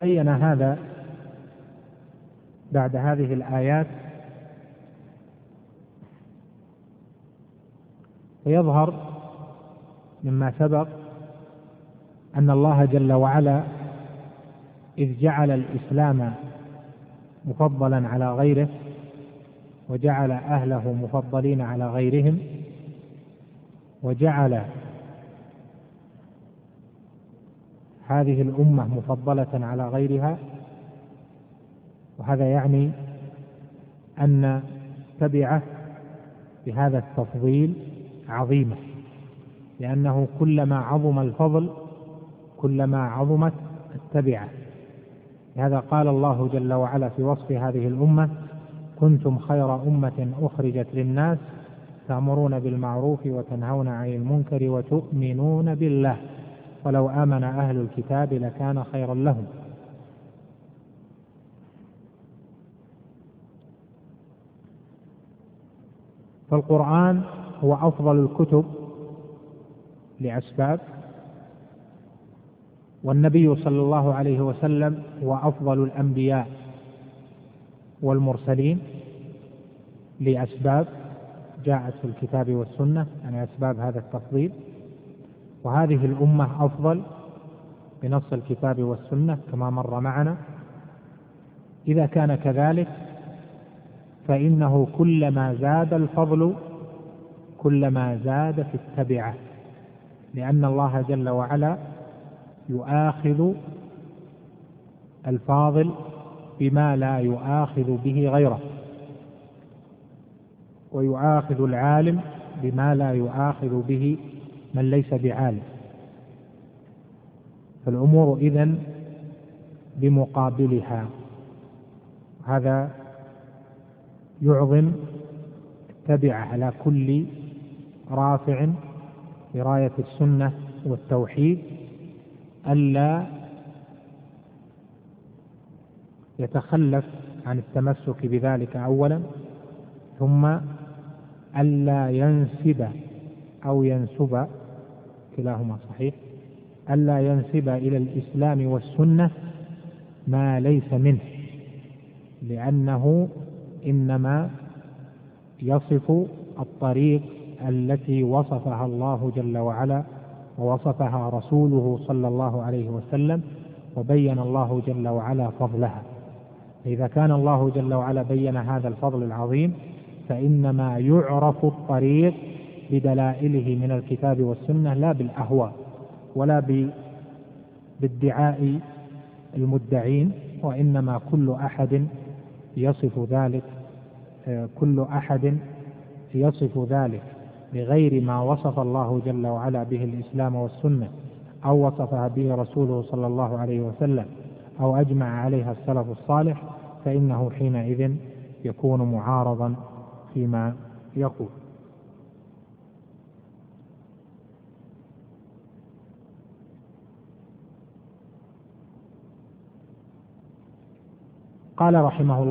بين هذا بعد هذه الآيات فيظهر مما سبق أن الله جل وعلا إذ جعل الإسلام مفضلا على غيره وجعل أهله مفضلين على غيرهم وجعل هذه الأمة مفضلة على غيرها، وهذا يعني أن تبعه بهذا التفضيل عظيمة، لأنه كلما عظم الفضل كلما عظمت التبعة. لهذا قال الله جل وعلا في وصف هذه الأمة: كنتم خير أمة أخرجت للناس تأمرون بالمعروف وتنهون عن المنكر وتؤمنون بالله ولو آمن أهل الكتاب لكان خيرا لهم. فالقرآن هو أفضل الكتب لأسباب، والنبي صلى الله عليه وسلم هو أفضل الأنبياء والمرسلين لأسباب جاءت في الكتاب والسنة، يعني أسباب هذا التفضيل. وهذه الأمة أفضل بنص الكتاب والسنة كما مر معنا. إذا كان كذلك فإنه كلما زاد الفضل كلما زاد في التبعة، لأن الله جل وعلا يؤاخذ الفاضل بما لا يؤاخذ به غيره، ويؤاخذ العالم بما لا يؤاخذ به من ليس بعالم. فالأمور إذن بمقابلها. هذا يعظم التبعة على كل رافع براية السنة والتوحيد، ألا يتخلف عن التمسك بذلك أولا، ثم ألا ينسب أو ينسب، كلاهما صحيح، ألا ينسب إلى الإسلام والسنة ما ليس منه، لأنه إنما يصف الطريق التي وصفها الله جل وعلا ووصفها رسوله صلى الله عليه وسلم، وبين الله جل وعلا فضلها. إذا كان الله جل وعلا بين هذا الفضل العظيم فإنما يعرف الطريق بدلائله من الكتاب والسنة، لا بالأهواء ولا بادعاء المدعين، وإنما كل أحد يصف ذلك بغير ما وصف الله جل وعلا به الإسلام والسنة، أو وصفها به رسوله صلى الله عليه وسلم، أو أجمع عليها السلف الصالح، فإنه حينئذ يكون معارضا فيما يقول. قال رحمه الله: